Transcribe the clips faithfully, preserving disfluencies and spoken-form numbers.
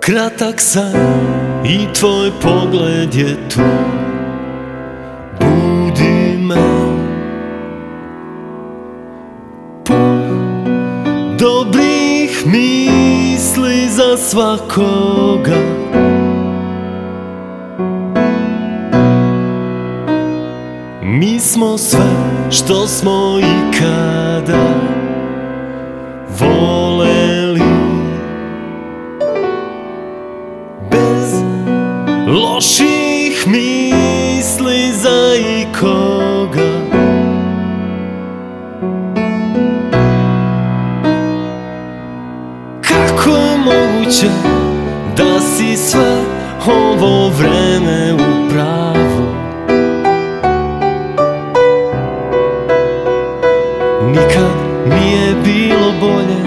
Kratak san i tvoj pogled je tu. Budi me pun dobrih misli za svakoga. Mi smo sve što smo ikada voleli, bez loših misli za ikoga. Kako je moguće da si sve ovo vreme u pravu? Nikad nije bilo bolje,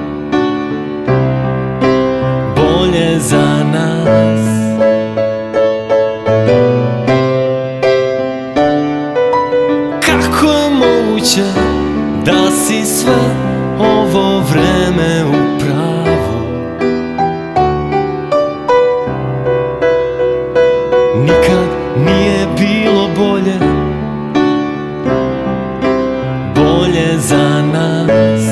bolje za nas. Kako je moguće da si sve ovo vreme u pravu? Nikad nije bilo bolje, bolje za nas.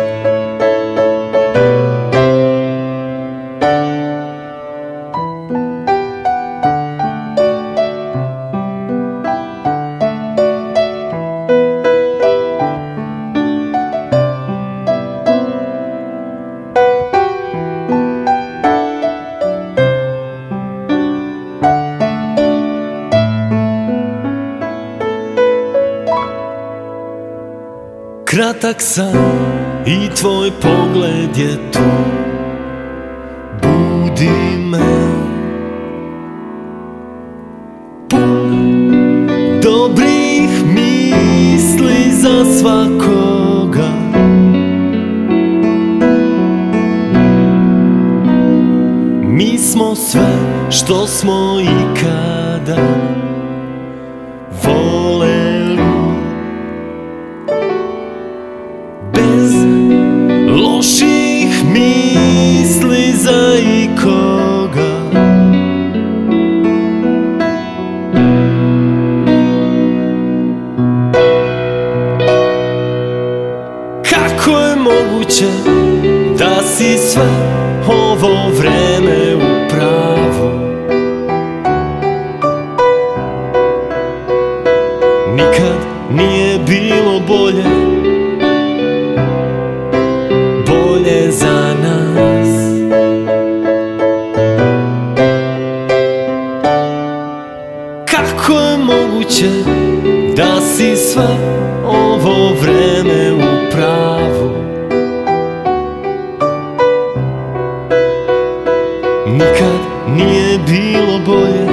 Kratak san i tvoj pogled je tu. Budi me pun dobrih misli za svakoga. Mi smo sve što smo ikada voleli, bez loših misli za ikoga. Kako je moguće da si sve ovo vreme u pravu? Nikad nije bilo bolje, bolje za nas. Kako je moguće da si sve ovo vreme u pravu? Nikad nije bilo bolje,